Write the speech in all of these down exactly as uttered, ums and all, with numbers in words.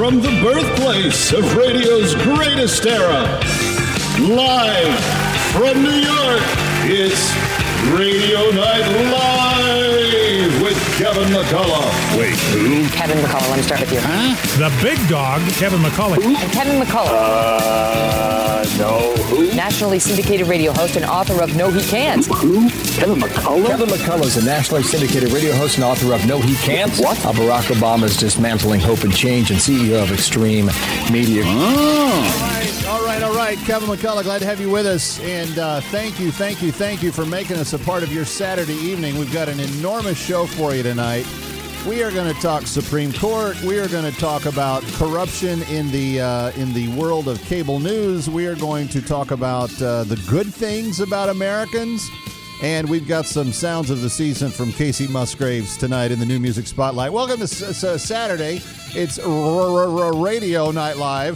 from the birthplace of radio's greatest era, live from New York, it's Radio Night Live with Kevin McCullough. Wait, who? Kevin McCullough, let me start with you. Huh? The big dog, Kevin McCullough. And Kevin McCullough. Uh, no, who? Nationally syndicated radio host and author of No He Can't. Who? Kevin McCullough? Kevin McCullough is a nationally syndicated radio host and author of No He Can't. What? Uh, Barack Obama's Dismantling Hope and Change and C E O of Extreme Media. Oh. All right, all right. Kevin McCullough, glad to have you with us. And uh, thank you, thank you, thank you for making us a part of your Saturday evening. We've got an enormous show for you tonight. We are going to talk Supreme Court. We are going to talk about corruption in the uh, in the world of cable news. We are going to talk about uh, the good things about Americans. And we've got some sounds of the season from Casey Musgraves tonight in the New Music Spotlight. Welcome to S- S- Saturday. It's R- R- R- Radio Night Live.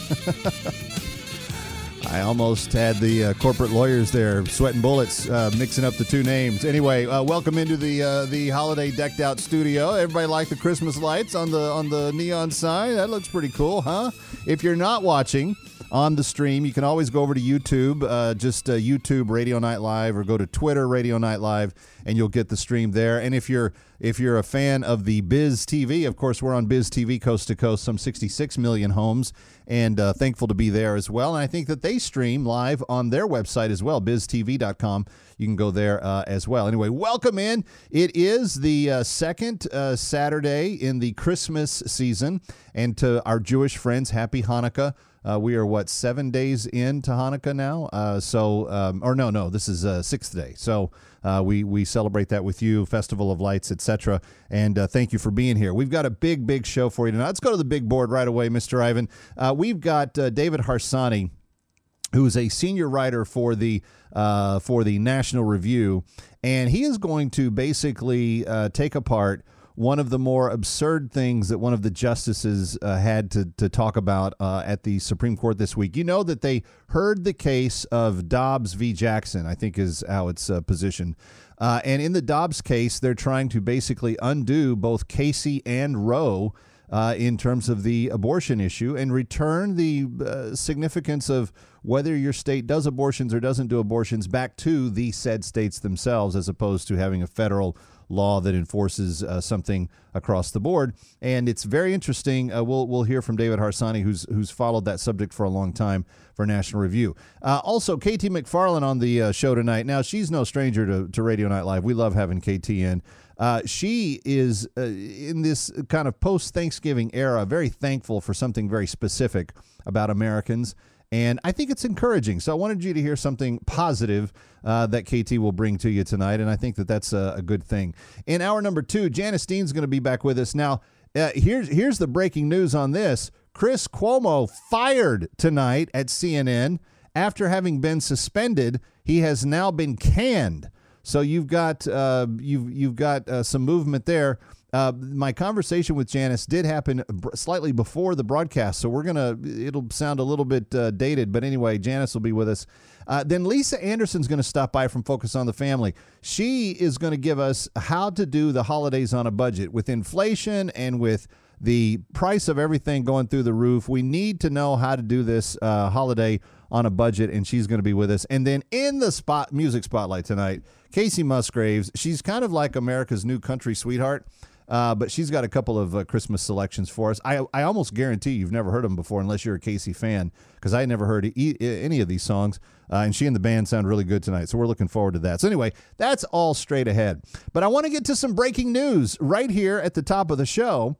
I almost had the uh, corporate lawyers there sweating bullets, uh, mixing up the two names. Anyway, uh, welcome into the uh, the holiday decked out studio. Everybody like the Christmas lights on the on the neon sign? That looks pretty cool, huh? If you're not watching on the stream, you can always go over to YouTube, uh, just uh, YouTube Radio Night Live, or go to Twitter Radio Night Live, and you'll get the stream there. And if you're if you're a fan of the Biz T V, of course, we're on Biz T V coast to coast, some sixty-six million homes, and uh, thankful to be there as well. And I think that they stream live on their website as well, biz t v dot com. You can go there uh, as well. Anyway, welcome in. It is the uh, second uh, Saturday in the Christmas season, and to our Jewish friends, happy Hanukkah. Uh, we are, what, seven days into Hanukkah now? Uh, so, um, or no, no, this is uh, sixth day. So uh, we we celebrate that with you, Festival of Lights, et cetera. And uh, thank you for being here. We've got a big, big show for you tonight. Let's go to the big board right away, Mister Ivan. Uh, we've got uh, David Harsanyi, who is a senior writer for the uh, for the National Review, and he is going to basically uh, take apart one of the more absurd things that one of the justices uh, had to, to talk about uh, at the Supreme Court this week. You know that they heard the case of Dobbs v. Jackson, I think is how it's uh, positioned. Uh, and in the Dobbs case, they're trying to basically undo both Casey and Roe uh, in terms of the abortion issue and return the uh, significance of whether your state does abortions or doesn't do abortions back to the said states themselves, as opposed to having a federal law that enforces uh, something across the board. And it's very interesting. Uh, we'll we'll hear from David Harsanyi, who's who's followed that subject for a long time for National Review. Uh, also, K T McFarland on the uh, show tonight. Now, she's no stranger to, to Radio Night Live. We love having K T in. Uh, she is, uh, in this kind of post-Thanksgiving era, very thankful for something very specific about Americans. And I think it's encouraging. So I wanted you to hear something positive uh, that K T will bring to you tonight. And I think that that's a, a good thing. In hour number two, Janice Dean's going to be back with us. Now, uh, here's, here's the breaking news on this. Chris Cuomo fired tonight at C N N. After having been suspended, he has now been canned. So you've got uh, you've, you've got uh, some movement there. Uh, my conversation with Janice did happen slightly before the broadcast, so we're going to, it'll sound a little bit uh, dated, but anyway, Janice will be with us. Uh, then Lisa Anderson's going to stop by from Focus on the Family. She is going to give us how to do the holidays on a budget. With inflation and with the price of everything going through the roof, we need to know how to do this uh, holiday on a budget, and she's going to be with us. And then in the spot music spotlight tonight, Casey Musgraves. She's kind of like America's new country sweetheart. Uh, but she's got a couple of uh, Christmas selections for us. I I almost guarantee you've never heard them before unless you're a Casey fan, because I never heard e- any of these songs. Uh, and she and the band sound really good tonight, so we're looking forward to that. So anyway, that's all straight ahead. But I want to get to some breaking news right here at the top of the show,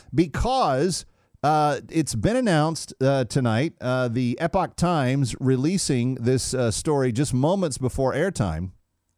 because uh, it's been announced uh, tonight, uh, the Epoch Times releasing this uh, story just moments before airtime,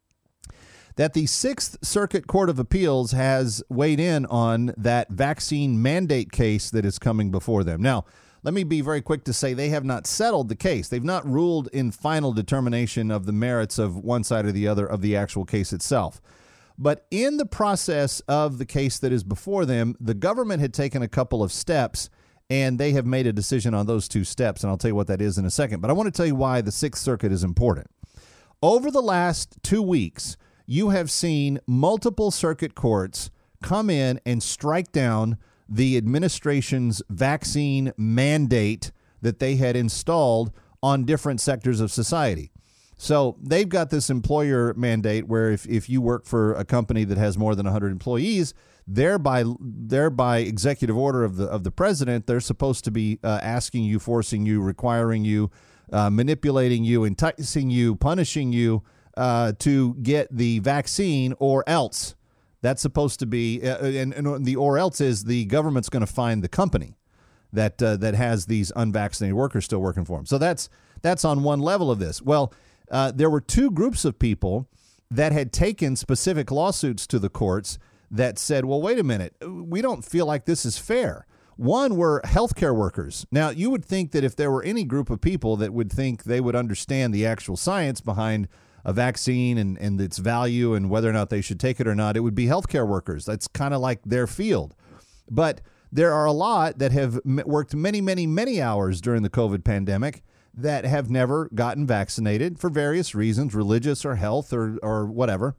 that the Sixth Circuit Court of Appeals has weighed in on that vaccine mandate case that is coming before them. Now, let me be very quick to say they have not settled the case. They've not ruled in final determination of the merits of one side or the other of the actual case itself. But in the process of the case that is before them, the government had taken a couple of steps, and they have made a decision on those two steps, and I'll tell you what that is in a second. But I want to tell you why the Sixth Circuit is important. Over the last two weeks, you have seen multiple circuit courts come in and strike down the administration's vaccine mandate that they had installed on different sectors of society. So they've got this employer mandate where if, if you work for a company that has more than one hundred employees, thereby, thereby executive order of the of the president, they're supposed to be uh, asking you, forcing you, requiring you, uh, manipulating you, enticing you, punishing you uh, to get the vaccine or else. That's supposed to be, uh, and, and the or else is the government's going to find the company that uh, that has these unvaccinated workers still working for them. So that's that's on one level of this. Well, uh, there were two groups of people that had taken specific lawsuits to the courts that said, well, wait a minute, we don't feel like this is fair. One were healthcare workers. Now, you would think that if there were any group of people that would think they would understand the actual science behind a vaccine and, and its value and whether or not they should take it or not, it would be healthcare workers. That's kind of like their field. But there are a lot that have worked many, many, many hours during the COVID pandemic that have never gotten vaccinated for various reasons, religious or health or, or whatever.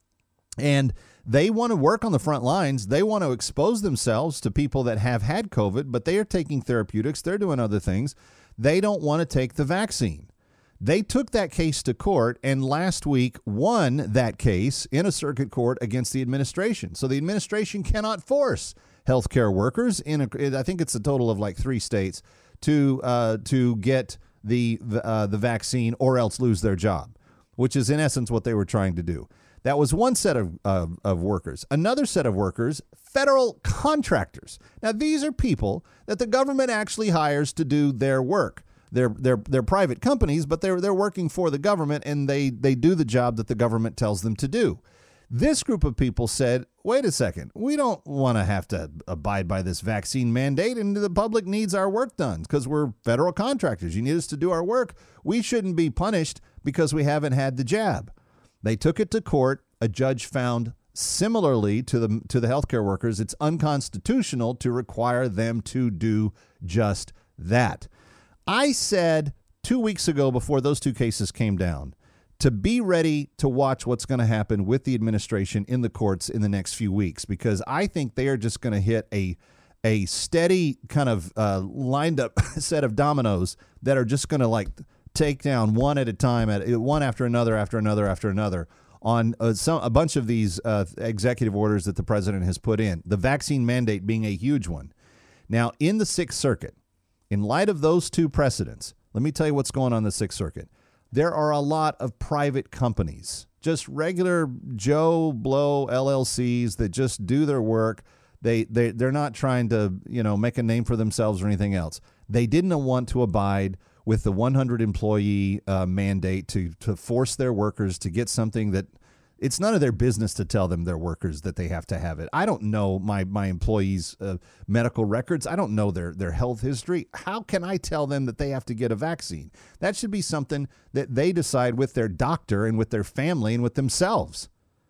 And they want to work on the front lines. They want to expose themselves to people that have had COVID, but they are taking therapeutics. They're doing other things. They don't want to take the vaccine. They took that case to court and last week won that case in a circuit court against the administration. So the administration cannot force healthcare workers in a, I think it's a total of like three states to uh, to get the uh, the vaccine or else lose their job, which is in essence what they were trying to do. That was one set of, of, of workers. Another set of workers, federal contractors. Now, these are people that the government actually hires to do their work. They're they're they're private companies, but they're they're working for the government, and they they do the job that the government tells them to do. This group of people said, wait a second, we don't want to have to abide by this vaccine mandate, and the public needs our work done because we're federal contractors. You need us to do our work. We shouldn't be punished because we haven't had the jab. They took it to court. A judge found similarly to the to the healthcare workers, it's unconstitutional to require them to do just that. I said two weeks ago before those two cases came down to be ready to watch what's going to happen with the administration in the courts in the next few weeks, because I think they are just going to hit a a steady kind of uh, lined up set of dominoes that are just going to like take down one at a time, at one after another, after another, after another on uh, some, a bunch of these uh, executive orders that the president has put in, the vaccine mandate being a huge one. Now, in the Sixth Circuit, in light of those two precedents, let me tell you what's going on in the Sixth Circuit. There are a lot of private companies, just regular Joe Blow L L Cs that just do their work. They, they, they're not trying to, you know, make a name for themselves or anything else. They didn't want to abide with the one hundred employee uh, mandate to to force their workers to get something that it's none of their business to tell them, their workers, that they have to have it. I don't know my my employees' uh, medical records. I don't know their their health history. How can I tell them that they have to get a vaccine? That should be something that they decide with their doctor and with their family and with themselves.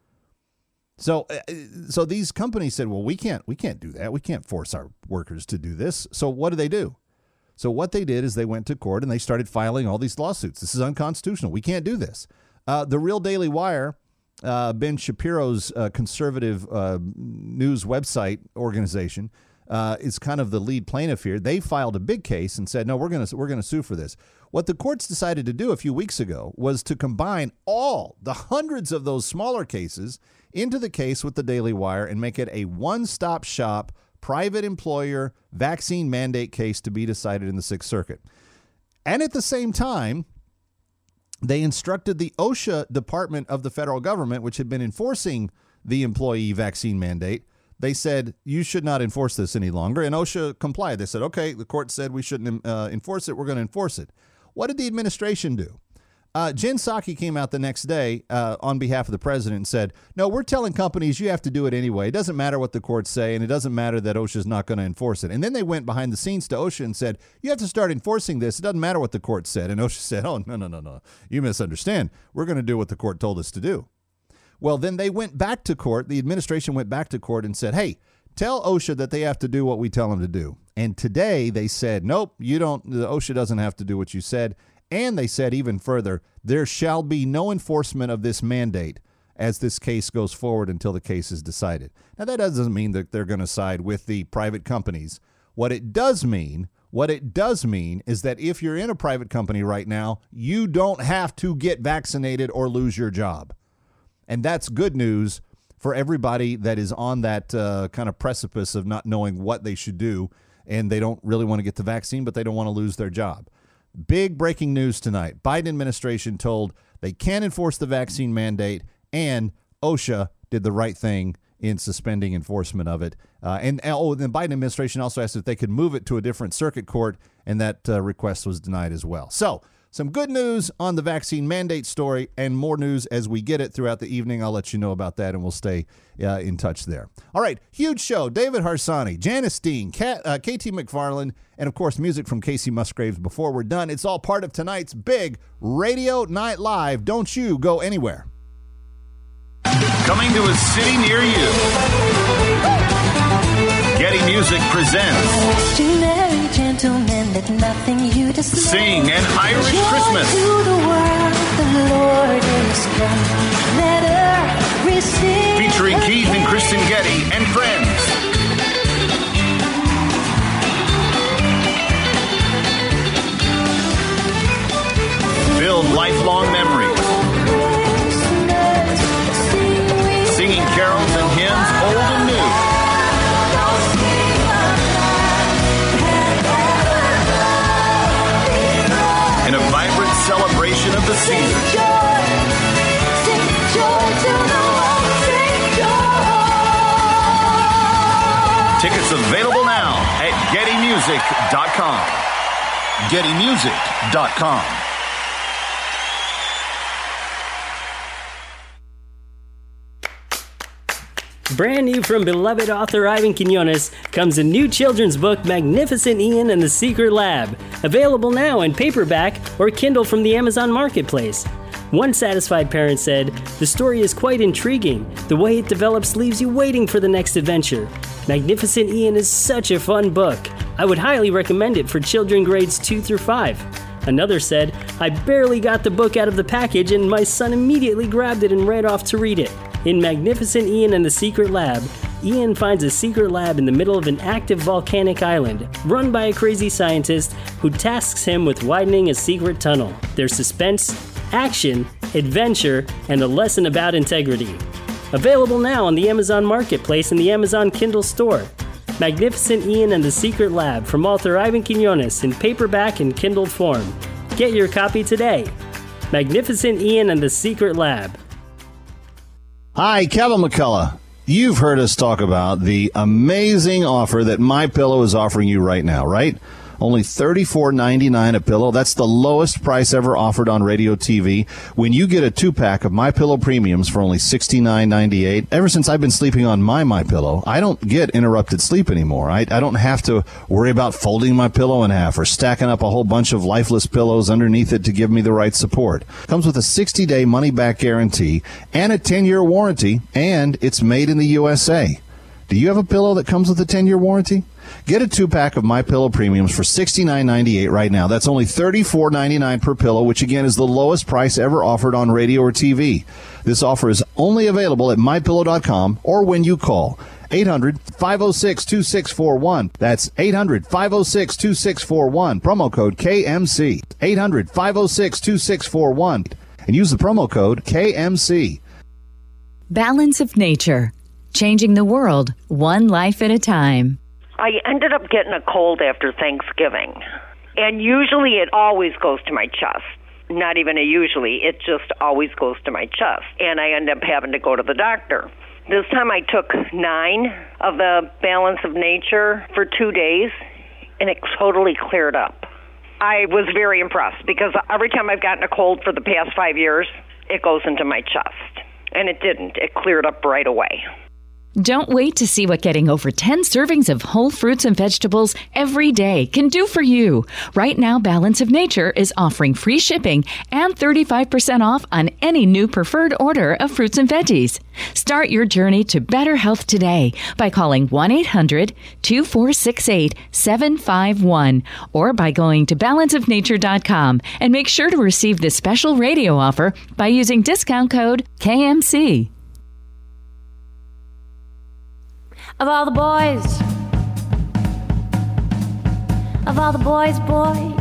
So, uh, so these companies said, well, we can't we can't do that. We can't force our workers to do this. So what do they do? So what they did is they went to court and they started filing all these lawsuits. This is unconstitutional. We can't do this. Uh, the Real Daily Wire, uh, Ben Shapiro's uh, conservative uh, news website organization, uh, is kind of the lead plaintiff here. They filed a big case and said, no, we're going to we're going to sue for this. What the courts decided to do a few weeks ago was to combine all the hundreds of those smaller cases into the case with the Daily Wire and make it a one-stop shop private employer vaccine mandate case to be decided in the Sixth Circuit. And at the same time, they instructed the OSHA department of the federal government, which had been enforcing the employee vaccine mandate. They said, you should not enforce this any longer. And OSHA complied. They said, okay, the court said we shouldn't uh, enforce it. We're going to enforce it. What did the administration do? Uh, Jen Psaki came out the next day uh, on behalf of the president and said, no, we're telling companies you have to do it anyway. It doesn't matter what the courts say, and it doesn't matter that OSHA's not going to enforce it. And then they went behind the scenes to OSHA and said, you have to start enforcing this. It doesn't matter what the court said. And OSHA said, oh, no, no, no, no. You misunderstand. We're going to do what the court told us to do. Well, then they went back to court. The administration went back to court and said, hey, tell OSHA that they have to do what we tell them to do. And today they said, nope, you don't. The OSHA doesn't have to do what you said. And they said even further, there shall be no enforcement of this mandate as this case goes forward until the case is decided. Now, that doesn't mean that they're going to side with the private companies. What it does mean, what it does mean is that if you're in a private company right now, you don't have to get vaccinated or lose your job. And that's good news for everybody that is on that uh, kind of precipice of not knowing what they should do, and they don't really want to get the vaccine, but they don't want to lose their job. Big breaking news tonight. Biden administration told they can enforce the vaccine mandate, and OSHA did the right thing in suspending enforcement of it. Uh, and oh, the Biden administration also asked if they could move it to a different circuit court, and that uh, request was denied as well. So, some good news on the vaccine mandate story, and more news as we get it throughout the evening. I'll let you know about that, and we'll stay uh, in touch there. All right, huge show. David Harsanyi, Janice Dean, Kat, uh, K T McFarland, and, of course, music from Casey Musgraves before we're done. It's all part of tonight's big Radio Night Live. Don't you go anywhere. Coming to a city near you. Getty Music presents Gentlemen, let nothing you display. Sing an Irish Joy Christmas. to the world, the Lord is come. Let earth receive. Featuring Keith and Kristen Getty and friends. Build lifelong memories. Singing carols and hymns, old and new. In a vibrant celebration of the season. Tickets available now at getty music dot com. getty music dot com. Brand new from beloved author Ivan Quinones comes a new children's book, Magnificent Ian and the Secret Lab, available now in paperback or Kindle from the Amazon Marketplace. One satisfied parent said, "The story is quite intriguing. The way it develops leaves you waiting for the next adventure. Magnificent Ian is such a fun book. I would highly recommend it for children grades two through five. Another said, "I barely got the book out of the package and my son immediately grabbed it and ran off to read it." In Magnificent Ian and the Secret Lab, Ian finds a secret lab in the middle of an active volcanic island, run by a crazy scientist who tasks him with widening a secret tunnel. There's suspense, action, adventure, and a lesson about integrity. Available now on the Amazon Marketplace and the Amazon Kindle store. Magnificent Ian and the Secret Lab from author Ivan Quinones in paperback and Kindle form. Get your copy today. Magnificent Ian and the Secret Lab. Hi, Kevin McCullough. You've heard us talk about the amazing offer that MyPillow is offering you right now, right? Only thirty-four ninety-nine a pillow. That's the lowest price ever offered on radio T V. When you get a two-pack of MyPillow Premiums for only sixty-nine ninety-eight, ever since I've been sleeping on my MyPillow, I don't get interrupted sleep anymore. I, I don't have to worry about folding my pillow in half or stacking up a whole bunch of lifeless pillows underneath it to give me the right support. Comes with a sixty-day money-back guarantee and a ten-year warranty, and it's made in the U S A. Do you have a pillow that comes with a ten-year warranty? Get a two-pack of MyPillow Premiums for sixty-nine ninety-eight right now. That's only thirty-four ninety-nine per pillow, which again is the lowest price ever offered on radio or T V. This offer is only available at my pillow dot com or when you call eight hundred, five oh six, two six four one. That's eight hundred, five oh six, two six four one. Promo code K M C. eight hundred, five oh six, two six four one. And use the promo code K M C. Balance of Nature. Changing the world, one life at a time. I ended up getting a cold after Thanksgiving, and usually it always goes to my chest. Not even a usually, it just always goes to my chest, and I end up having to go to the doctor. This time I took nine of the Balance of Nature for two days, and it totally cleared up. I was very impressed because every time I've gotten a cold for the past five years, it goes into my chest, and it didn't. It cleared up right away. Don't wait to see what getting over ten servings of whole fruits and vegetables every day can do for you. Right now, Balance of Nature is offering free shipping and thirty-five percent off on any new preferred order of fruits and veggies. Start your journey to better health today by calling one eight hundred two four six eight seven five one or by going to balance of nature dot com and make sure to receive this special radio offer by using discount code K M C. Of all the boys, of all the boys, boys,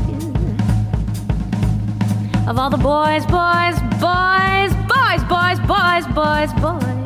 of all the boys, boys, boys, boys, boys, boys, boys,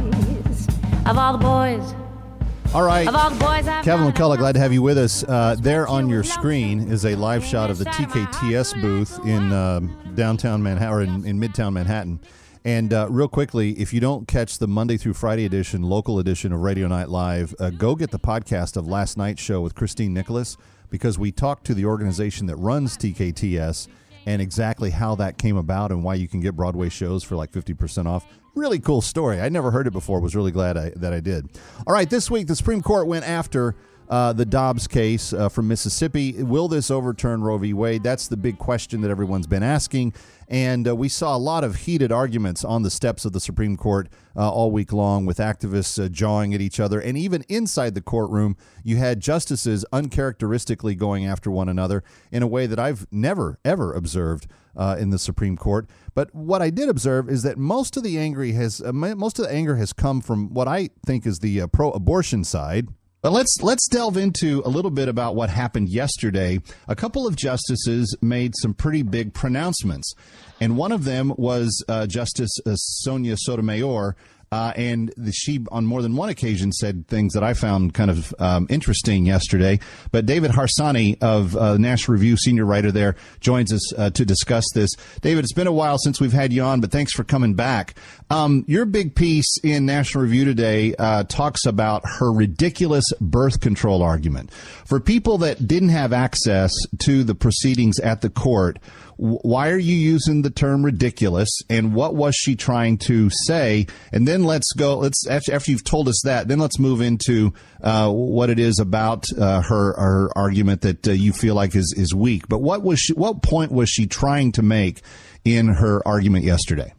boys, of all the boys. All right, of all the boys I've Kevin McCullough, glad to have you with us. Uh, there on your screen is a live shot of the T K T S booth in uh, downtown Manhattan, or in, in Midtown Manhattan. And uh, real quickly, if you don't catch the Monday through Friday edition, local edition of Radio Night Live, uh, go get the podcast of last night's show with Christine Nicholas, because we talked to the organization that runs T K T S and exactly how that came about and why you can get Broadway shows for like fifty percent off. Really cool story. I'd never heard it before. Was really glad I, that I did. All right, this week the Supreme Court went after uh, the Dobbs case uh, from Mississippi. Will this overturn Roe v. Wade? That's the big question that everyone's been asking. And uh, we saw a lot of heated arguments on the steps of the Supreme Court uh, all week long, with activists uh, jawing at each other. And even inside the courtroom, you had justices uncharacteristically going after one another in a way that I've never, ever observed uh, in the Supreme Court. But what I did observe is that most of the anger has uh, most of the anger has come from what I think is the uh, pro-abortion side. But let's let's delve into a little bit about what happened yesterday. A couple of justices made some pretty big pronouncements, and one of them was uh, Justice uh, Sonia Sotomayor, uh, and the, she on more than one occasion said things that I found kind of um, interesting yesterday. But David Harsanyi of uh, National Review, senior writer there, joins us uh, to discuss this. David, it's been a while since we've had you on, but thanks for coming back. Um, your big piece in National Review today uh, talks about her ridiculous birth control argument. For people that didn't have access to the proceedings at the court, w- why are you using the term ridiculous, and what was she trying to say? And then let's go, let's after, after you've told us that, then let's move into uh, what it is about uh, her, her argument that uh, you feel like is, is weak. But what was she, what point was she trying to make in her argument yesterday?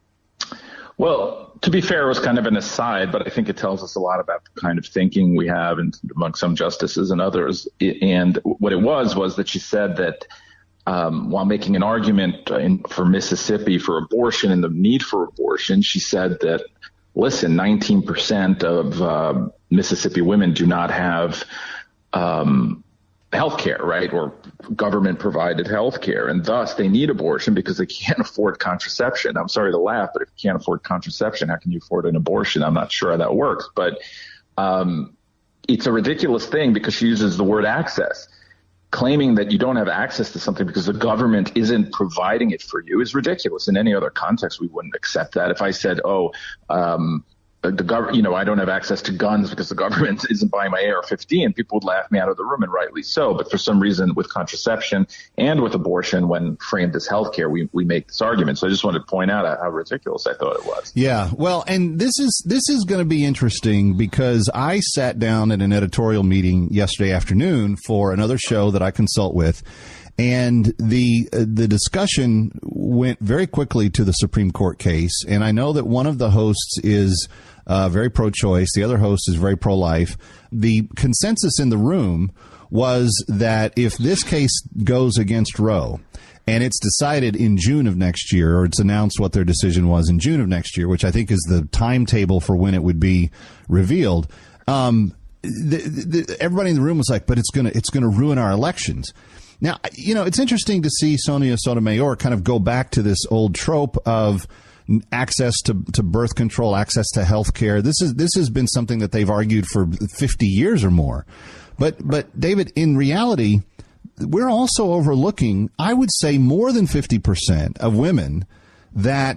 Well, to be fair, it was kind of an aside, but I think it tells us a lot about the kind of thinking we have in, among some justices and others. And what it was was that she said that um, while making an argument in, for Mississippi for abortion and the need for abortion, she said that, listen, nineteen percent of uh, Mississippi women do not have um, health care, right, or government provided health care, and thus they need abortion because they can't afford contraception. I'm sorry to laugh, but if you can't afford contraception, how can you afford an abortion? I'm not sure how that works, but um, it's a ridiculous thing because she uses the word access. Claiming that you don't have access to something because the government isn't providing it for you is ridiculous. In any other context, we wouldn't accept that. If I said, oh, um, the government, you know, I don't have access to guns because the government isn't buying my A R fifteen, people would laugh me out of the room, and rightly so. But for some reason, with contraception and with abortion, when framed as healthcare, we we make this argument. So I just wanted to point out how ridiculous I thought it was. Yeah, well, and this is this is going to be interesting because I sat down at an editorial meeting yesterday afternoon for another show that I consult with. And the uh, the discussion went very quickly to the Supreme Court case. And I know that one of the hosts is uh, very pro-choice. The other host is very pro-life. The consensus in the room was that if this case goes against Roe and it's decided in June of next year, or it's announced what their decision was in June of next year, which I think is the timetable for when it would be revealed, um, the, the, everybody in the room was like, but it's going to it's going to ruin our elections. Now, you know, it's interesting to see Sonia Sotomayor kind of go back to this old trope of access to, to birth control, access to health care. This is this has been something that they've argued for fifty years or more. But but David, in reality, we're also overlooking, I would say, more than fifty percent of women that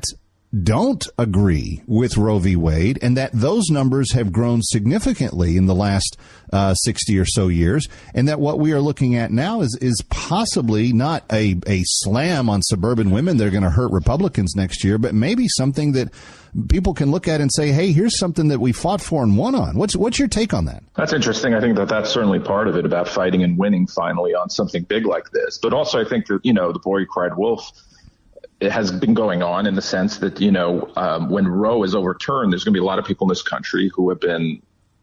don't agree with Roe v. Wade, and that those numbers have grown significantly in the last uh, sixty or so years, and that what we are looking at now is is possibly not a, a slam on suburban women that are going to hurt Republicans next year, but maybe something that people can look at and say, hey, here's something that we fought for and won on. What's what's your take on that? That's interesting. I think that that's certainly part of it, about fighting and winning finally on something big like this. But also I think that, you know, the boy who cried wolf, it has been going on in the sense that, you know, um, when Roe is overturned, there's going to be a lot of people in this country who have been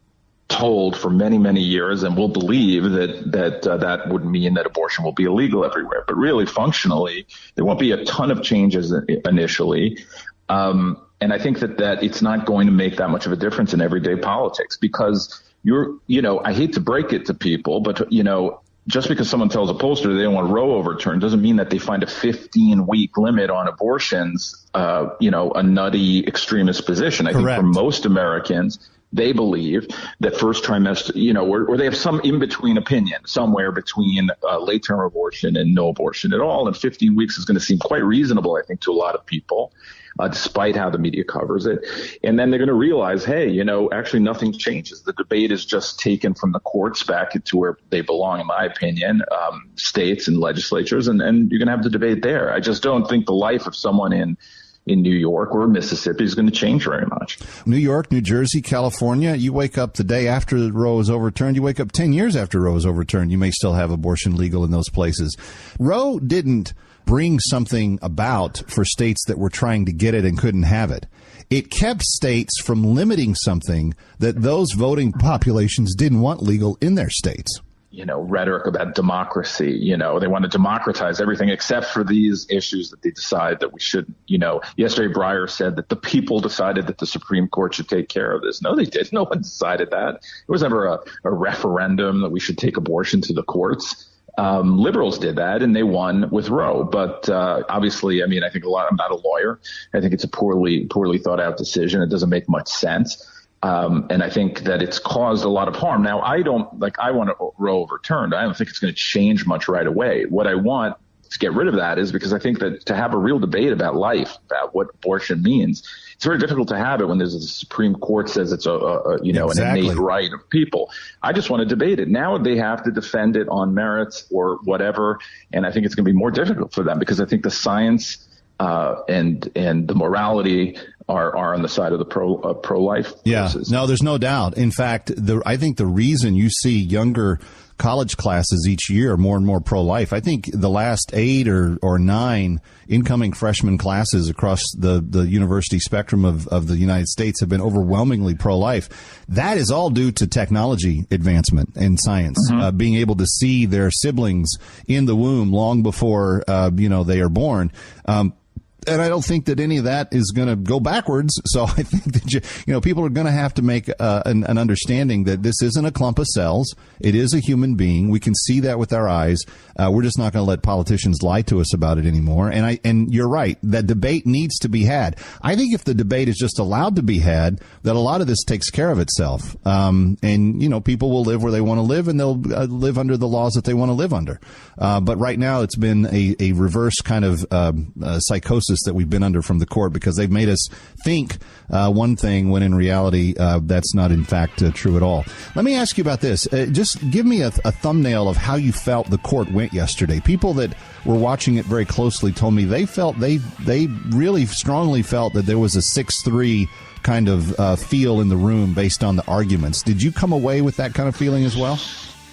told for many, many years and will believe that that uh, that would mean that abortion will be illegal everywhere. But really, functionally, there won't be a ton of changes initially. Um, and I think that, that it's not going to make that much of a difference in everyday politics, because you're, you know, I hate to break it to people, but, you know, just because someone tells a pollster they don't want Roe overturned doesn't mean that they find a fifteen week limit on abortions, uh, you know, a nutty extremist position. I Correct. think for most Americans, they believe that first trimester, you know, or, or they have some in between opinion somewhere between uh, late term abortion and no abortion at all. And fifteen weeks is going to seem quite reasonable, I think, to a lot of people. Uh, despite how the media covers it. And then they're going to realize, hey, you know, actually nothing changes. The debate is just taken from the courts back to where they belong, in my opinion, um, states and legislatures, and, and you're going to have the debate there. I just don't think the life of someone in in New York or Mississippi is going to change very much. New York, New Jersey, California, you wake up the day after Roe is overturned, you wake up ten years after Roe is overturned, you may still have abortion legal in those places. Roe didn't bring something about for states that were trying to get it and couldn't have it. It kept states from limiting something that those voting populations didn't want legal in their states. You know, rhetoric about democracy, you know, they want to democratize everything except for these issues that they decide that we shouldn't. You know, yesterday Breyer said that the people decided that the Supreme Court should take care of this. No, they didn't. No one decided that. There was never a, a referendum that we should take abortion to the courts. Um, liberals did that, and they won with Roe. But uh, obviously, I mean, I think a lot. I'm not a lawyer. I think it's a poorly, poorly thought out decision. It doesn't make much sense, um, and I think that it's caused a lot of harm. Now, I don't like. I want Roe overturned. I don't think it's going to change much right away. What I want to get rid of that is because I think that to have a real debate about life, about what abortion means, it's very difficult to have it when there's a Supreme Court says it's a, a you know, exactly. an innate right of people. I just want to debate it. Now they have to defend it on merits or whatever, and I think it's going to be more difficult for them because I think the science uh, and and the morality are are on the side of the pro uh, pro-life yeah, forces. No, there's no doubt. In fact, the I think the reason you see younger college classes each year more and more pro-life, I think the last eight or, or nine incoming freshman classes across the, the university spectrum of, of the United States have been overwhelmingly pro-life. That is all due to technology advancement in science, mm-hmm. uh, being able to see their siblings in the womb long before, uh, you know, they are born. Um, And I don't think that any of that is going to go backwards. So I think that, you, you know, people are going to have to make uh, an, an understanding that this isn't a clump of cells. It is a human being. We can see that with our eyes. Uh, we're just not going to let politicians lie to us about it anymore. And I, and you're right. That debate needs to be had. I think if the debate is just allowed to be had, that a lot of this takes care of itself. Um, and, you know, people will live where they want to live and they'll uh, live under the laws that they want to live under. Uh, but right now it's been a, a reverse kind of uh, uh, psychosis that we've been under from the court because they've made us think uh, one thing when in reality uh, that's not in fact uh, true at all. Let me ask you about this. Uh, just give me a, a thumbnail of how you felt the court went yesterday. People that were watching it very closely told me they felt they they really strongly felt that there was a six three kind of uh, feel in the room based on the arguments. Did you come away with that kind of feeling as well?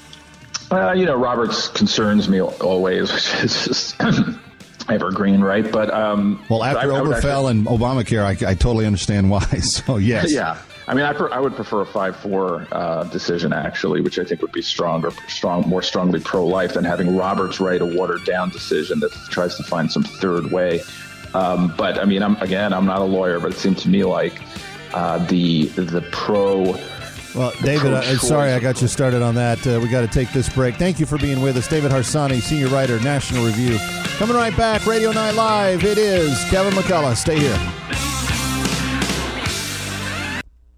Uh, you know, Roberts concerns me always, which is just evergreen, right? But um, well, after I, Obergefell I actually, and Obamacare, I, I totally understand why. So yes, yeah. I mean, I, per, I would prefer a five four uh, decision actually, which I think would be stronger, strong, more strongly pro-life than having Roberts write a watered-down decision that tries to find some third way. Um, but I mean, I'm, again, I'm not a lawyer, but it seemed to me like uh, the the pro. Well, David, uh, sorry I got you started on that. Uh, we got to take this break. Thank you for being with us. David Harsanyi, senior writer, National Review. Coming right back, Radio Night Live. It is Kevin McCullough. Stay here.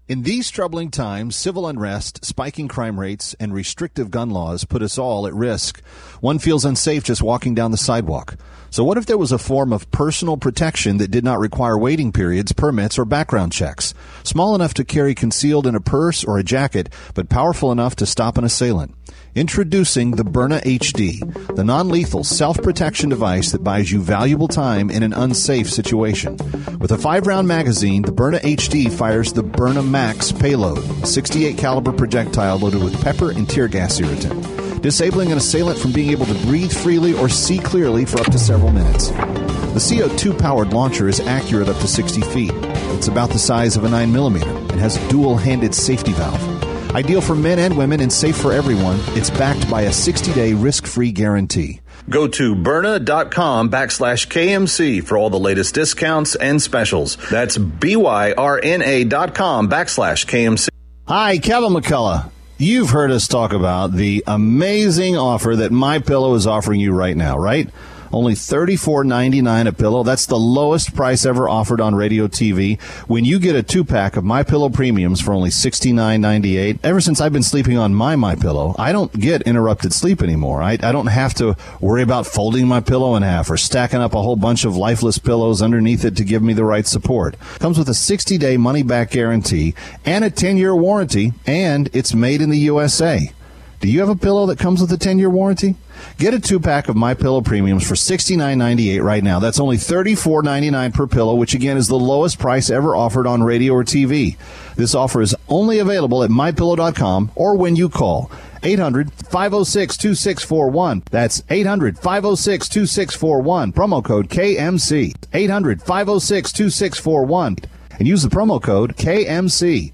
In these troubling times, civil unrest, spiking crime rates, and restrictive gun laws put us all at risk. One feels unsafe just walking down the sidewalk. So what if there was a form of personal protection that did not require waiting periods, permits, or background checks? Small enough to carry concealed in a purse or a jacket, but powerful enough to stop an assailant. Introducing the Byrna H D, the non-lethal self-protection device that buys you valuable time in an unsafe situation. With a five-round magazine, the Byrna H D fires the Byrna Max payload, a sixty-eight caliber projectile loaded with pepper and tear gas irritant, disabling an assailant from being able to breathe freely or see clearly for up to several minutes. The C O two powered launcher is accurate up to sixty feet. It's about the size of a nine millimeter and has a dual-handed safety valve. Ideal for men and women and safe for everyone, it's backed by a sixty-day risk-free guarantee. Go to Byrna.com backslash KMC for all the latest discounts and specials. That's B-Y-R-N-A dot com backslash KMC. Hi, Kevin McCullough. You've heard us talk about the amazing offer that MyPillow is offering you right now, right? Only thirty-four ninety-nine a pillow. That's the lowest price ever offered on radio T V. When you get a two-pack of MyPillow Premiums for only sixty-nine ninety-eight, ever since I've been sleeping on my MyPillow, I don't get interrupted sleep anymore. I, I don't have to worry about folding my pillow in half or stacking up a whole bunch of lifeless pillows underneath it to give me the right support. Comes with a sixty-day money-back guarantee and a ten-year warranty, and it's made in the U S A. Do you have a pillow that comes with a ten-year warranty? Get a two-pack of MyPillow Premiums for sixty-nine ninety-eight right now. That's only thirty-four ninety-nine per pillow, which again is the lowest price ever offered on radio or T V. This offer is only available at My Pillow dot com or when you call eight hundred, five oh six, two six four one. That's eight hundred, five oh six, two six four one. Promo code K M C. eight hundred, five oh six, two six four one. And use the promo code K M C.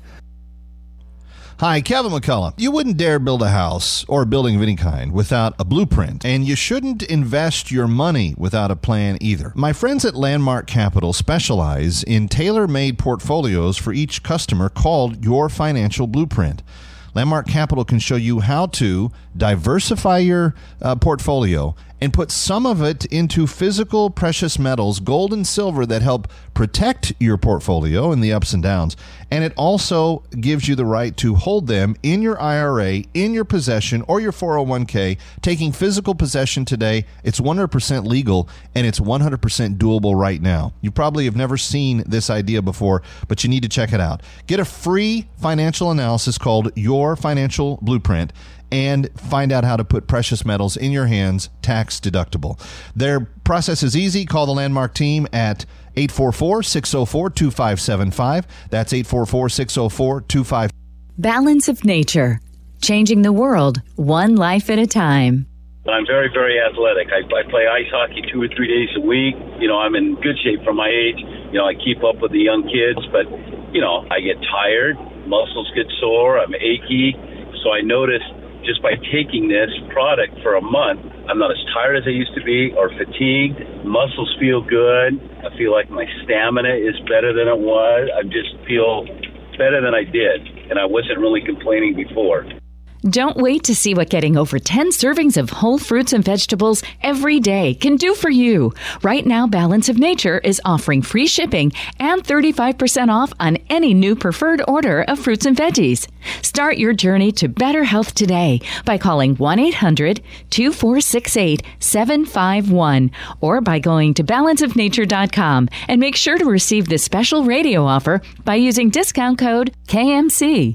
Hi, Kevin McCullough. You wouldn't dare build a house or a building of any kind without a blueprint, and you shouldn't invest your money without a plan either. My friends at Landmark Capital specialize in tailor-made portfolios for each customer called Your Financial Blueprint. Landmark Capital can show you how to diversify your uh, portfolio and put some of it into physical precious metals, gold and silver, that help protect your portfolio in the ups and downs. And it also gives you the right to hold them in your I R A, in your possession, or your four oh one k. Taking physical possession today, it's one hundred percent legal, and it's one hundred percent doable right now. You probably have never seen this idea before, but you need to check it out. Get a free financial analysis called Your Financial Blueprint, and find out how to put precious metals in your hands tax deductible. Their process is easy. Call the Landmark team at eight four four, six oh four, two five seven five. That's eight four four, six oh four, two five seven five. Balance of Nature. Changing the world, one life at a time. I'm very, very athletic. I, I play ice hockey two or three days a week. You know, I'm in good shape for my age. You know, I keep up with the young kids, but, you know, I get tired. Muscles get sore. I'm achy. So I noticed just by taking this product for a month, I'm not as tired as I used to be or fatigued. Muscles feel good. I feel like my stamina is better than it was. I just feel better than I did, and I wasn't really complaining before. Don't wait to see what getting over ten servings of whole fruits and vegetables every day can do for you. Right now, Balance of Nature is offering free shipping and thirty-five percent off on any new preferred order of fruits and veggies. Start your journey to better health today by calling one eight hundred, two four six eight, seven five one or by going to balance of nature dot com, and make sure to receive this special radio offer by using discount code K M C.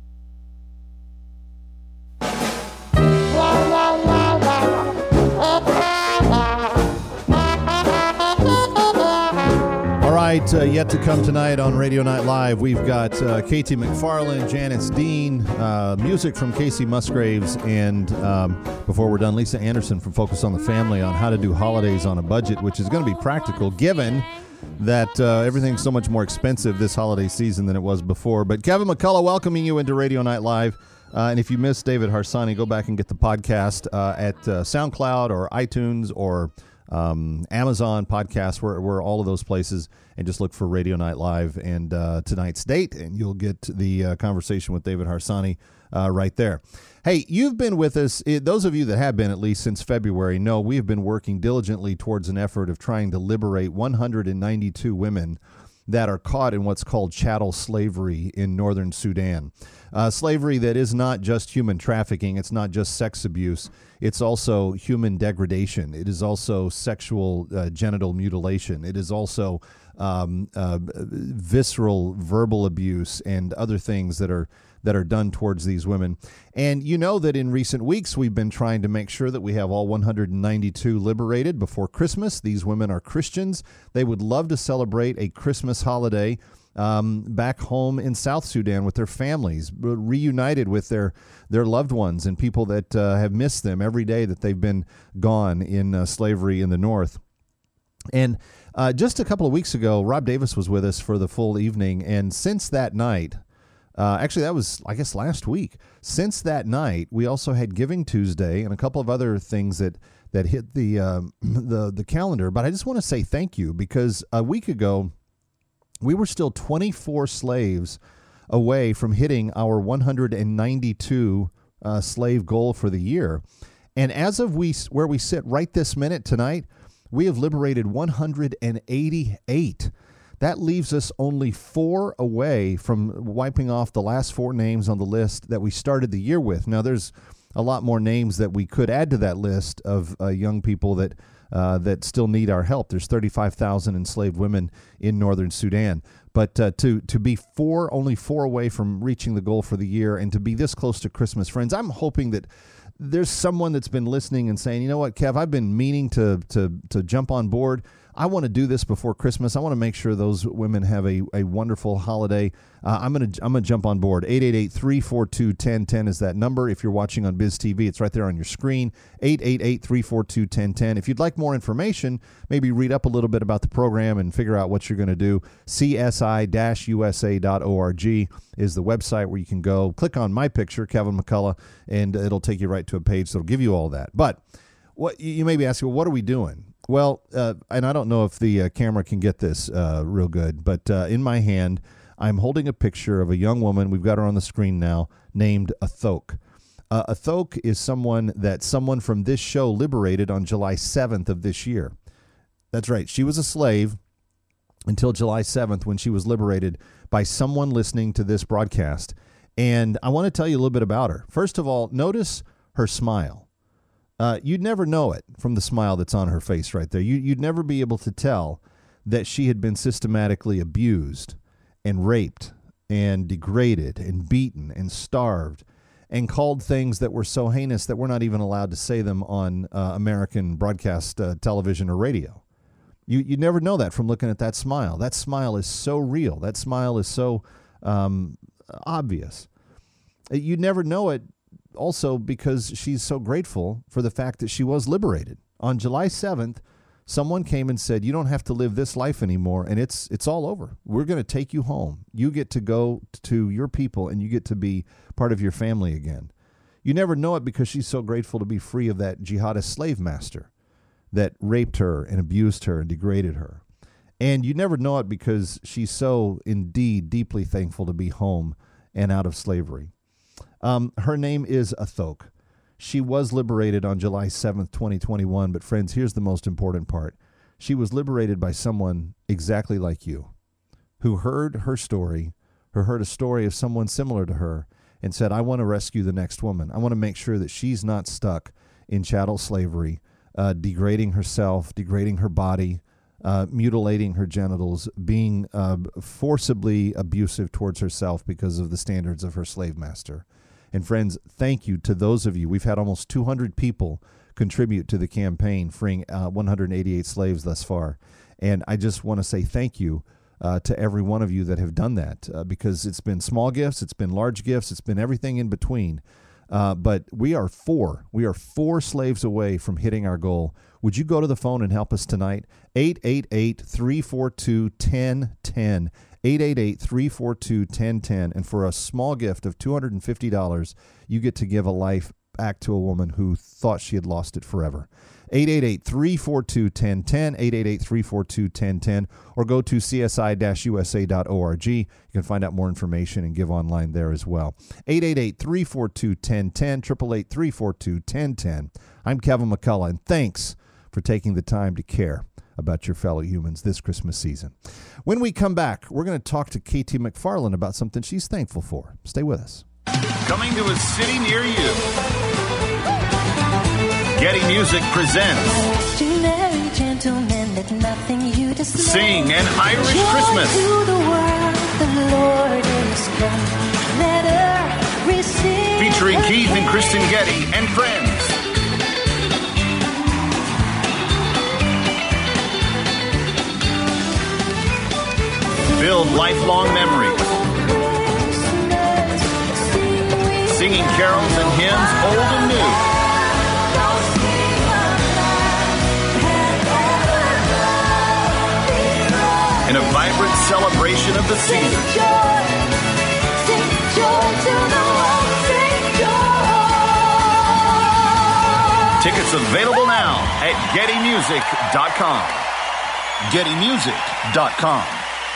Uh, yet to come tonight on Radio Night Live, we've got uh, Katie McFarland, Janice Dean, uh, music from Casey Musgraves, and um, before we're done, Lisa Anderson from Focus on the Family on how to do holidays on a budget, which is going to be practical given that uh, everything's so much more expensive this holiday season than it was before. But Kevin McCullough welcoming you into Radio Night Live. Uh, and if you missed David Harsanyi, go back and get the podcast uh, at uh, SoundCloud or iTunes or um, Amazon Podcasts, where, where all of those places, and just look for Radio Night Live and uh, tonight's date, and you'll get the uh, conversation with David Harsanyi uh, right there. Hey, you've been with us, it, those of you that have been at least since February know we have been working diligently towards an effort of trying to liberate one hundred ninety-two women that are caught in what's called chattel slavery in northern Sudan. Uh, slavery that is not just human trafficking. It's not just sex abuse. It's also human degradation. It is also sexual uh, genital mutilation. It is also um, uh, visceral verbal abuse and other things that are that are done towards these women. And you know that in recent weeks, we've been trying to make sure that we have all one hundred ninety-two liberated before Christmas. These women are Christians. They would love to celebrate a Christmas holiday um, back home in South Sudan with their families, reunited with their, their loved ones and people that uh, have missed them every day that they've been gone in uh, slavery in the North. And uh, just a couple of weeks ago, Rob Davis was with us for the full evening. And since that night, Uh, actually, that was, I guess, last week. Since that night, we also had Giving Tuesday and a couple of other things that that hit the um, the the calendar. But I just want to say thank you, because a week ago, we were still twenty-four slaves away from hitting our one hundred ninety-two uh, slave goal for the year. And as of we where we sit right this minute tonight, we have liberated one hundred eighty-eight. That leaves us only four away from wiping off the last four names on the list that we started the year with. Now, there's a lot more names that we could add to that list of uh, young people that uh, that still need our help. There's thirty-five thousand enslaved women in northern Sudan. But uh, to to be four, only four away from reaching the goal for the year, and to be this close to Christmas, friends, I'm hoping that there's someone that's been listening and saying, you know what, Kev, I've been meaning to to to jump on board. I want to do this before Christmas. I want to make sure those women have a, a wonderful holiday. Uh, I'm gonna I'm gonna jump on board. eight eight eight, three four two, one zero one zero is that number. If you're watching on Biz T V, it's right there on your screen. eight eight eight, three four two, one zero one zero. If you'd like more information, maybe read up a little bit about the program and figure out what you're going to do. C S I U S A dot org is the website where you can go. Click on my picture, Kevin McCullough, and it'll take you right to a page that'll give you all that. But what you may be asking, well, what are we doing? Well, uh, and I don't know if the uh, camera can get this uh, real good, but uh, in my hand, I'm holding a picture of a young woman. We've got her on the screen now, named Athok. Uh, Athok is someone that someone from this show liberated on July seventh of this year. That's right. She was a slave until July seventh, when she was liberated by someone listening to this broadcast. And I want to tell you a little bit about her. First of all, notice her smile. Uh, you'd never know it from the smile that's on her face right there. You, you'd never be able to tell that she had been systematically abused and raped and degraded and beaten and starved and called things that were so heinous that we're not even allowed to say them on uh, American broadcast uh, television or radio. You you never know that from looking at that smile. That smile is so real. That smile is so um, obvious. You never know it also because she's so grateful for the fact that she was liberated. On July seventh, someone came and said, you don't have to live this life anymore, and it's it's all over. We're going to take you home. You get to go to your people, and you get to be part of your family again. You never know it because she's so grateful to be free of that jihadist slave master that raped her and abused her and degraded her. And you never know it because she's so indeed deeply thankful to be home and out of slavery. Um, her name is Athok. She was liberated on July seventh, twenty twenty-one. But friends, here's the most important part. She was liberated by someone exactly like you, who heard her story, who heard a story of someone similar to her, and said, I want to rescue the next woman. I want to make sure that she's not stuck in chattel slavery, uh, degrading herself, degrading her body, uh, mutilating her genitals, being uh, forcibly abusive towards herself because of the standards of her slave master. And friends, thank you to those of you. We've had almost two hundred people contribute to the campaign, freeing uh, one hundred eighty-eight slaves thus far. And I just want to say thank you uh, to every one of you that have done that, uh, because it's been small gifts, it's been large gifts, it's been everything in between. Uh, but we are four. We are four slaves away from hitting our goal. Would you go to the phone and help us tonight? eight eight eight, three four two, one zero one zero. eight eight eight, three four two, one zero one zero. And for a small gift of two hundred fifty dollars, you get to give a life back to a woman who thought she had lost it forever. eight eight eight, three four two, one zero one zero, eight eight eight, three four two, one zero one zero, or go to C S I U S A dot org. You can find out more information and give online there as well. eight eight eight, three four two, one zero one zero, eight eight eight, three four two, one zero one zero. I'm Kevin McCullough, and thanks for taking the time to care about your fellow humans this Christmas season. When we come back, we're going to talk to Katie McFarland about something she's thankful for. Stay with us. Coming to a city near you. Getty Music presents Sing an Irish Christmas. Featuring Keith and Kristen Getty and friends. Build lifelong memories. Singing carols and hymns old and new. In a vibrant celebration of the season. Tickets available now at Getty Music dot com. Getty Music dot com.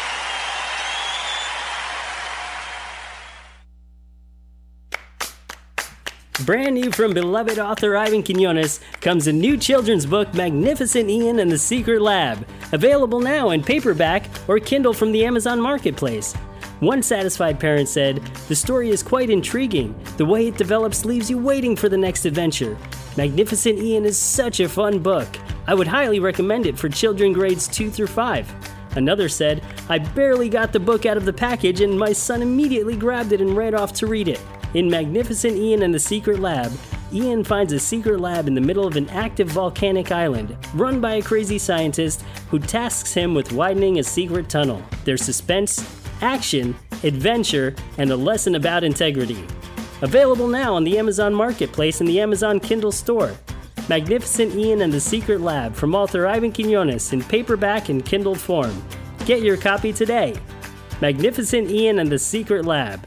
Brand new from beloved author Ivan Quinones comes a new children's book, Magnificent Ian and the Secret Lab, available now in paperback or Kindle from the Amazon Marketplace. One satisfied parent said, "The story is quite intriguing. The way it develops leaves you waiting for the next adventure. Magnificent Ian is such a fun book. I would highly recommend it for children grades two through five. Another said, "I barely got the book out of the package and my son immediately grabbed it and ran off to read it." In Magnificent Ian and the Secret Lab, Ian finds a secret lab in the middle of an active volcanic island, run by a crazy scientist who tasks him with widening a secret tunnel. There's suspense, action, adventure, and a lesson about integrity. Available now on the Amazon Marketplace and the Amazon Kindle store. Magnificent Ian and the Secret Lab from author Ivan Quinones in paperback and Kindle form. Get your copy today. Magnificent Ian and the Secret Lab.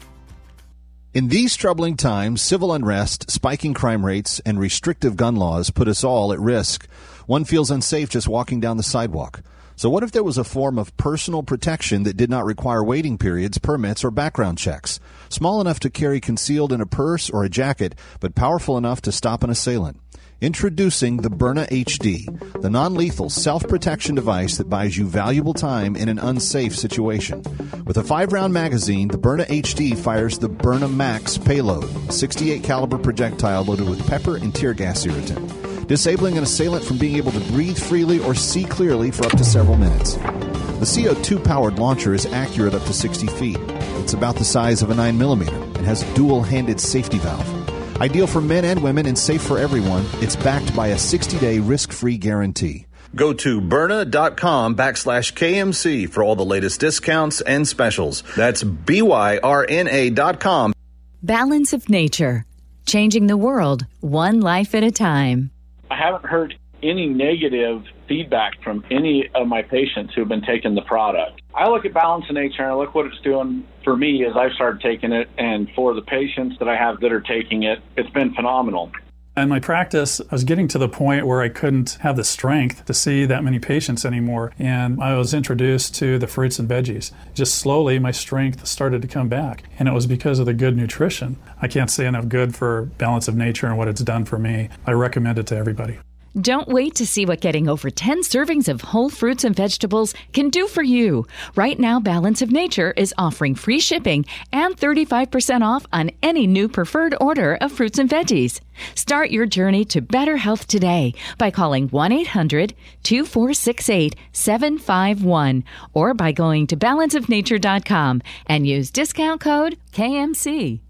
In these troubling times, civil unrest, spiking crime rates, and restrictive gun laws put us all at risk. One feels unsafe just walking down the sidewalk. So what if there was a form of personal protection that did not require waiting periods, permits, or background checks? Small enough to carry concealed in a purse or a jacket, but powerful enough to stop an assailant. Introducing the Byrna H D, the non-lethal self-protection device that buys you valuable time in an unsafe situation. With a five-round magazine, the Byrna H D fires the Byrna Max payload, a sixty-eight caliber projectile loaded with pepper and tear gas irritant, disabling an assailant from being able to breathe freely or see clearly for up to several minutes. The C O two powered launcher is accurate up to sixty feet. It's about the size of a nine millimeter and has a dual-handed safety valve. Ideal for men and women and safe for everyone, it's backed by a sixty-day risk-free guarantee. Go to Byrna.com backslash KMC for all the latest discounts and specials. That's B Y R N A dot com. Balance of Nature. Changing the world, one life at a time. I haven't heard any negative feedback from any of my patients who have been taking the product. I look at Balance of Nature and I look what it's doing for me as I've started taking it, and for the patients that I have that are taking it, it's been phenomenal. In my practice, I was getting to the point where I couldn't have the strength to see that many patients anymore, and I was introduced to the fruits and veggies. Just slowly, my strength started to come back, and it was because of the good nutrition. I can't say enough good for Balance of Nature and what it's done for me. I recommend it to everybody. Don't wait to see what getting over ten servings of whole fruits and vegetables can do for you. Right now, Balance of Nature is offering free shipping and thirty-five percent off on any new preferred order of fruits and veggies. Start your journey to better health today by calling one eight hundred two four six eight seven five one or by going to balance of nature dot com and use discount code K M C.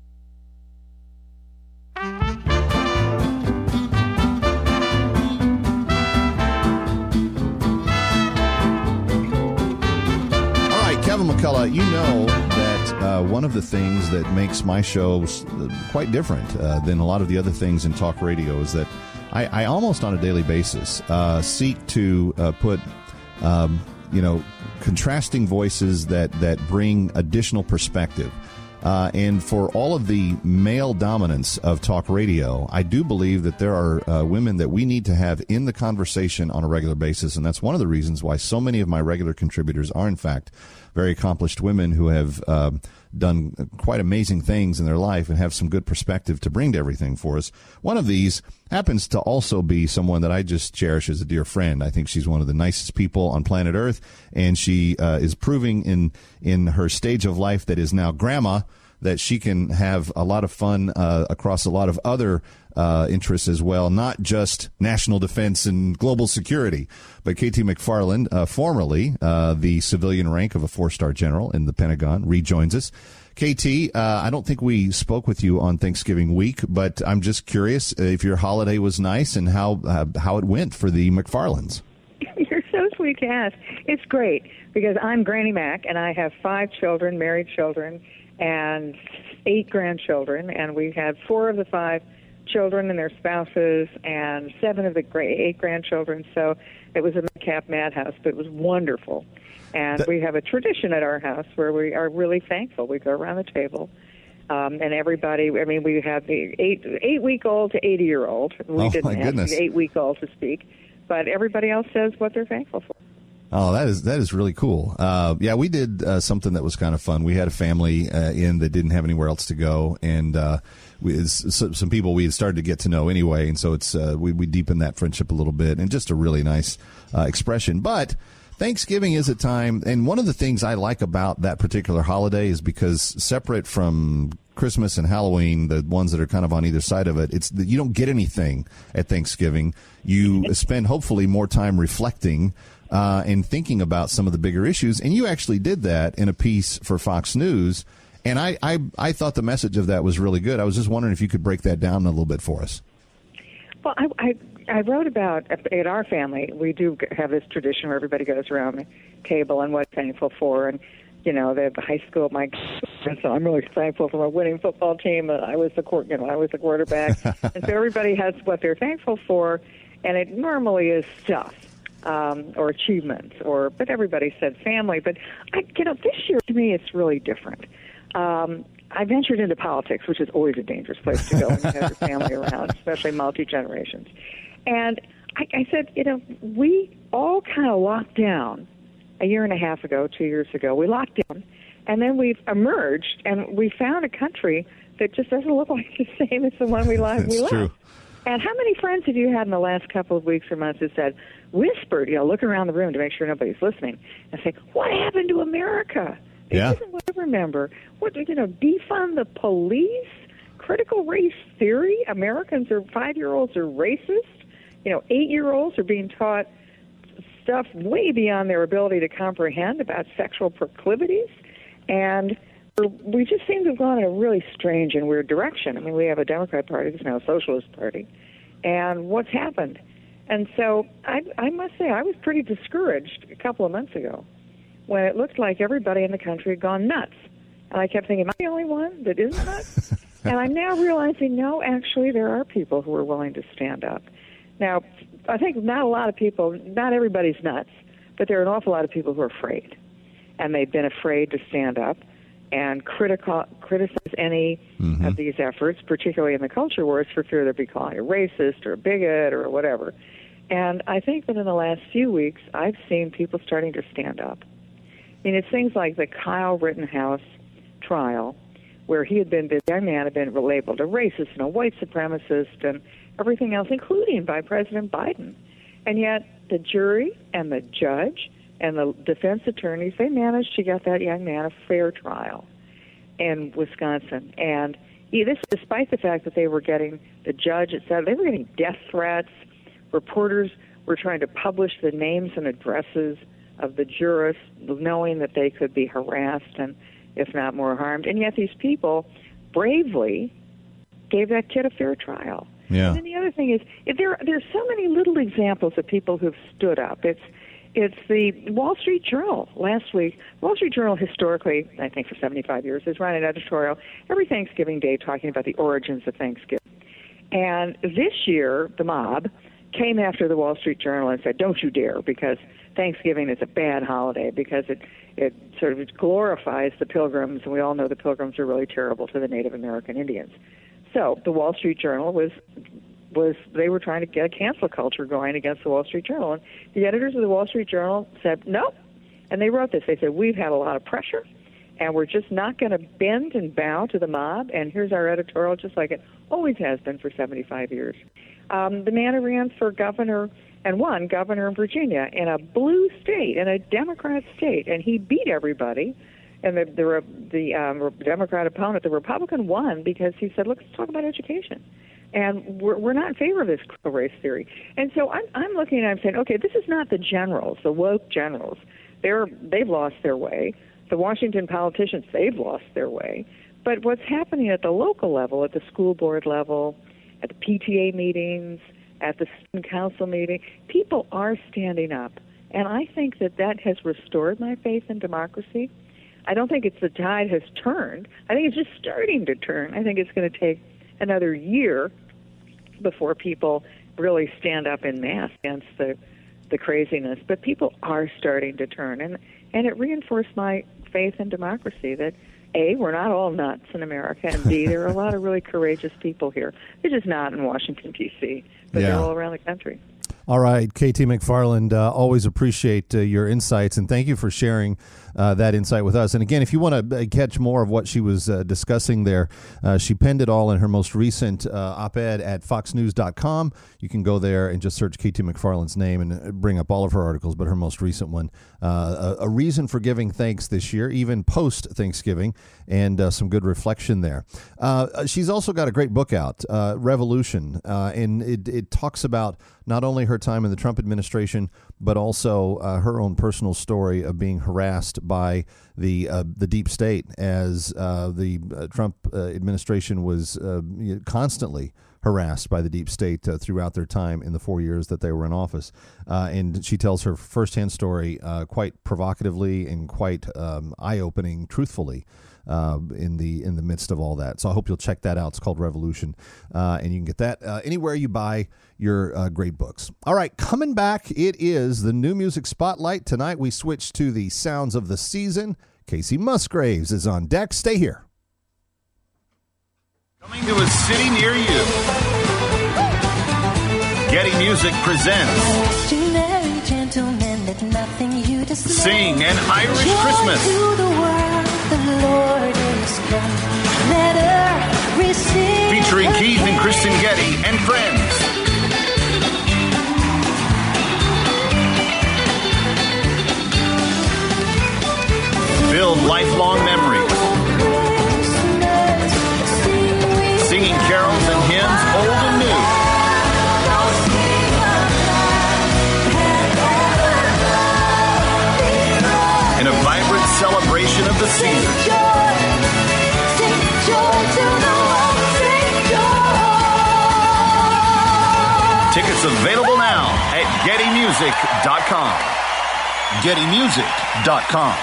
Kevin McCullough, you know that uh, one of the things that makes my show quite different uh, than a lot of the other things in talk radio is that I, I almost on a daily basis uh, seek to uh, put, um, you know, contrasting voices that, that bring additional perspective. Uh, and for all of the male dominance of talk radio, I do believe that there are uh, women that we need to have in the conversation on a regular basis. And that's one of the reasons why so many of my regular contributors are, in fact, very accomplished women who have uh, done quite amazing things in their life and have some good perspective to bring to everything for us. One of these happens to also be someone that I just cherish as a dear friend. I think she's one of the nicest people on planet Earth, and she uh, is proving in in her stage of life that is now grandma that she can have a lot of fun uh, across a lot of other uh, interests as well, not just national defense and global security. But K T McFarland, uh, formerly uh, the civilian rank of a four-star general in the Pentagon, rejoins us. K T, uh, I don't think we spoke with you on Thanksgiving week, but I'm just curious if your holiday was nice and how uh, how it went for the McFarlands. You're so sweet to ask. It's great because I'm Granny Mac, and I have five children, married children, and eight grandchildren, and we had four of the five children and their spouses and seven of the eight grandchildren, so it was a madcap madhouse, but it was wonderful. And we have a tradition at our house where we are really thankful. We go around the table, um, and everybody, I mean, we have the eight, eight-week-old to eighty-year-old. We oh, didn't my have goodness. the eight-week-old to speak, but everybody else says what they're thankful for. Oh, that is that is really cool. Uh, yeah, we did uh, something that was kind of fun. We had a family uh, in that didn't have anywhere else to go, and uh, we, some, some people we had started to get to know anyway, and so it's uh, we, we deepened that friendship a little bit, and just a really nice uh, expression. But Thanksgiving is a time, and one of the things I like about that particular holiday is because separate from Christmas and Halloween, the ones that are kind of on either side of it, it's that you don't get anything at Thanksgiving. You spend hopefully more time reflecting uh, and thinking about some of the bigger issues, and you actually did that in a piece for Fox News, and I, I, I thought the message of that was really good. I was just wondering if you could break that down a little bit for us. Well, I, I I wrote about, at our family, we do have this tradition where everybody goes around the table and what thankful for, and you know, the high school, my so I'm really thankful for my winning football team. And I was the court, you know, I was the quarterback, and so everybody has what they're thankful for, and it normally is stuff um, or achievements, or but everybody said family. But I, you know, this year to me it's really different. Um, I ventured into politics, which is always a dangerous place to go when you have your family around, especially multi-generations. And I, I said, you know, we all kind of locked down a year and a half ago, two years ago. We locked down, and then we've emerged, and we found a country that just doesn't look like the same as the one we, li- we left. True. And how many friends have you had in the last couple of weeks or months who said, whispered, you know, look around the room to make sure nobody's listening, and say, what happened to America? Yeah. This isn't what I remember. What, you know, defund the police, critical race theory, Americans are, five-year-olds are racist, you know, eight-year-olds are being taught stuff way beyond their ability to comprehend about sexual proclivities, and we just seem to have gone in a really strange and weird direction. I mean, we have a Democrat Party that's now a Socialist Party, and what's happened? And so I, I must say I was pretty discouraged a couple of months ago when it looked like everybody in the country had gone nuts. And I kept thinking, am I the only one that isn't nuts? And I'm now realizing, no, actually, there are people who are willing to stand up. Now, I think not a lot of people, not everybody's nuts, but there are an awful lot of people who are afraid. And they've been afraid to stand up and critical, criticize any mm-hmm. of these efforts, particularly in the culture wars, for fear they'll be called a racist or a bigot or whatever. And I think that in the last few weeks, I've seen people starting to stand up. I mean, it's things like the Kyle Rittenhouse trial, where he had been, the young man had been labeled a racist and a white supremacist and everything else, including by President Biden. And yet the jury and the judge and the defense attorneys, they managed to get that young man a fair trial in Wisconsin. And he, this despite the fact that they were getting, the judge, et cetera, they were getting death threats. Reporters were trying to publish the names and addresses of the jurists, knowing that they could be harassed and, if not more, harmed. And yet these people bravely gave that kid a fair trial. Yeah. And then the other thing is, there there's so many little examples of people who've stood up. It's it's the Wall Street Journal last week. Wall Street Journal historically, I think for seventy-five years, has run an editorial every Thanksgiving Day talking about the origins of Thanksgiving. And this year, the mob came after the Wall Street Journal and said, don't you dare, because Thanksgiving is a bad holiday, because it, it sort of glorifies the Pilgrims, and we all know the Pilgrims are really terrible to the Native American Indians. So the Wall Street Journal was, was they were trying to get a cancel culture going against the Wall Street Journal, and the editors of the Wall Street Journal said, no, and they wrote this. They said, we've had a lot of pressure, and we're just not going to bend and bow to the mob. And here's our editorial, just like it always has been for seventy-five years. Um, the man who ran for governor and won governor in Virginia in a blue state, in a Democrat state, and he beat everybody. And the the, the um, Democrat opponent, the Republican, won because he said, "Let's talk about education." And we're, we're not in favor of this critical race theory. And so I'm, I'm looking and I'm saying, okay, this is not the generals, the woke generals. They're, they've lost their way. The Washington politicians, they've lost their way. But what's happening at the local level, at the school board level, at the P T A meetings, at the student council meeting, people are standing up. And I think that that has restored my faith in democracy. I don't think it's the tide has turned. I think it's just starting to turn. I think it's going to take another year before people really stand up en masse against the the craziness. But people are starting to turn, and and it reinforced my faith in democracy that A, we're not all nuts in America, and B, there are a lot of really courageous people here. They're just not in Washington, D C, but Yeah. they're all around the country. All right, K T McFarland, uh, always appreciate uh, your insights, and thank you for sharing uh, that insight with us. And again, if you want to uh, catch more of what she was uh, discussing there, uh, she penned it all in her most recent uh, op-ed at fox news dot com. You can go there and just search K T McFarland's name and bring up all of her articles, but her most recent one, uh, a, a reason for giving thanks this year, even post-Thanksgiving, and uh, some good reflection there. Uh, she's also got a great book out, uh, Revolution, uh, and it, it talks about not only her time in the Trump administration, but also uh, her own personal story of being harassed by the uh, the deep state as uh, the uh, Trump uh, administration was uh, constantly harassed by the deep state uh, throughout their time in the four years that they were in office. Uh, and she tells her firsthand story uh, quite provocatively and quite um, eye-opening, truthfully, uh, in the in the midst of all that. So I hope you'll check that out. It's called Revolution, uh, and you can get that uh, anywhere you buy your uh, great books. All right, coming back, it is the New Music Spotlight. Tonight we switch to the sounds of the season. Casey Musgraves is on deck. Stay here. Coming to a city near you. Getty Music presents Sing an Irish Christmas. Featuring Keith and Kristen Getty and friends. Build lifelong memories. Singing carols and hymns old and new. In a vibrant celebration of the season. Tickets available now at getty music dot com. getty music dot com.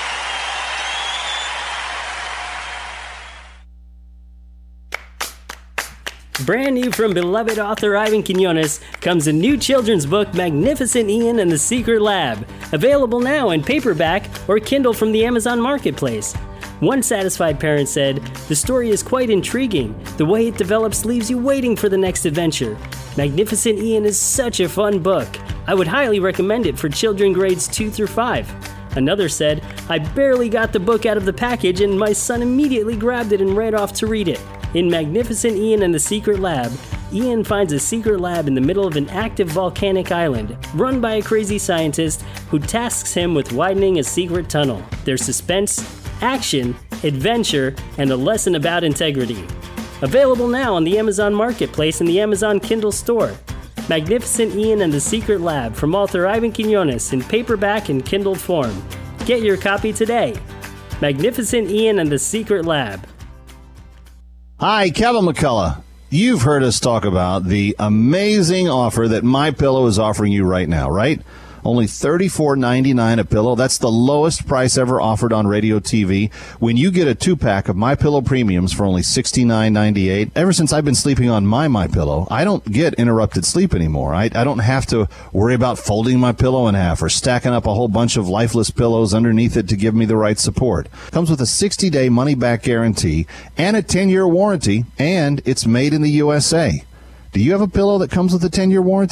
Brand new from beloved author Ivan Quinones comes a new children's book, Magnificent Ian and the Secret Lab, available now in paperback or Kindle from the Amazon Marketplace. One satisfied parent said, "The story is quite intriguing. The way it develops leaves you waiting for the next adventure. Magnificent Ian is such a fun book. I would highly recommend it for children grades two through five. Another said, "I barely got the book out of the package and my son immediately grabbed it and ran off to read it." In Magnificent Ian and the Secret Lab, Ian finds a secret lab in the middle of an active volcanic island, run by a crazy scientist who tasks him with widening a secret tunnel. There's suspense, action, adventure, and a lesson about integrity. Available now on the Amazon Marketplace and the Amazon Kindle store. Magnificent Ian and the Secret Lab from author Ivan Quinones in paperback and Kindle form. Get your copy today. Magnificent Ian and the Secret Lab. Hi, Kevin McCullough. You've heard us talk about the amazing offer that MyPillow is offering you right now, right? Only thirty-four ninety-nine a pillow. That's the lowest price ever offered on radio T V. When you get a two-pack of MyPillow Premiums for only sixty-nine ninety-eight, ever since I've been sleeping on my MyPillow, I don't get interrupted sleep anymore. I, I don't have to worry about folding my pillow in half or stacking up a whole bunch of lifeless pillows underneath it to give me the right support. Comes with a sixty-day money-back guarantee and a ten-year warranty, and it's made in the U S A. Do you have a pillow that comes with a ten-year warranty?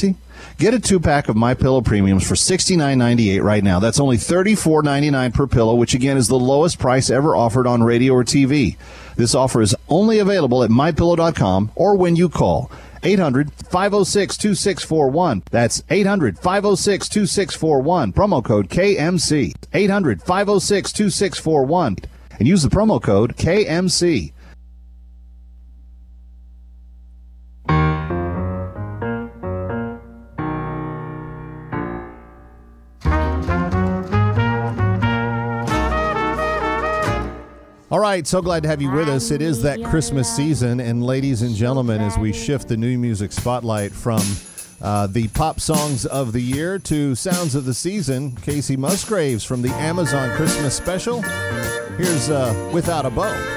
Get a two-pack of MyPillow Premiums for sixty-nine ninety-eight right now. That's only thirty-four ninety-nine per pillow, which again is the lowest price ever offered on radio or T V. This offer is only available at my pillow dot com or when you call eight hundred, five oh six, two six four one. That's eight hundred, five oh six, two six four one. Promo code K M C. eight hundred, five oh six, two six four one. And use the promo code K M C. All right, so glad to have you with us. It is that Christmas season, and ladies and gentlemen, as we shift the new music spotlight from uh, the pop songs of the year to sounds of the season, Casey Musgraves from the Amazon Christmas Special. Here's uh, Without a Bow.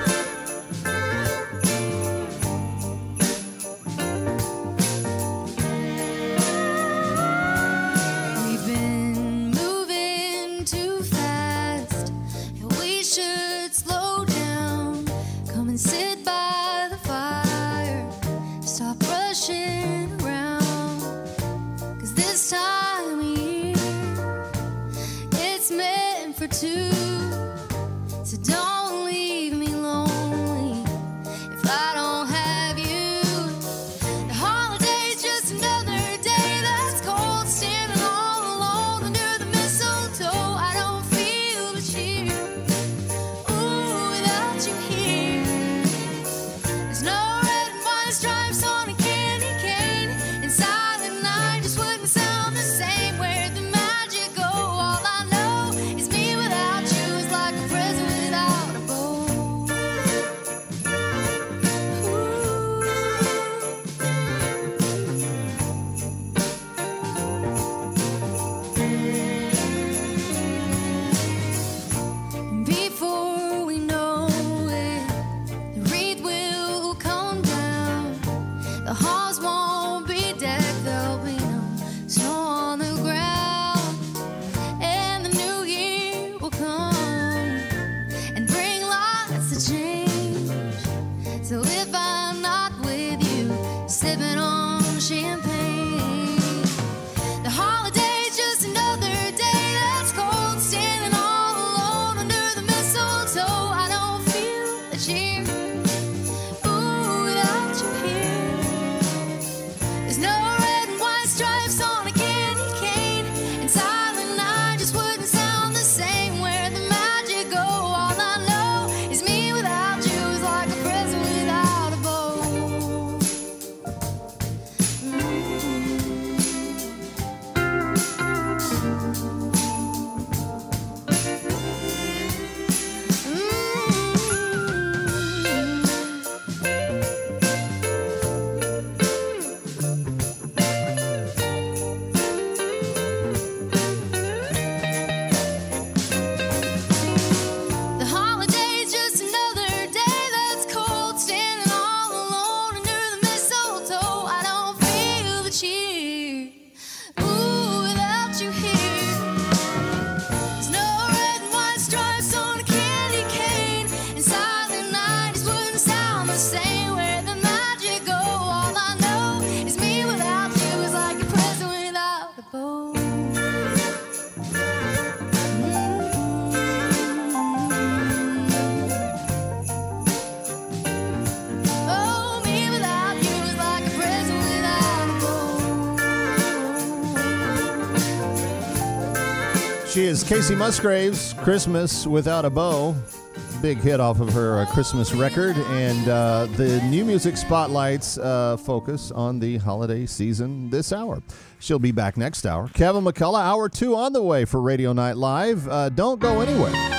She is Casey Musgraves, Christmas Without a Bow. Big hit off of her uh, Christmas record. And uh, the new music spotlights uh, focus on the holiday season this hour. She'll be back next hour. Kevin McCullough, hour two on the way for Radio Night Live. Uh, don't go anywhere.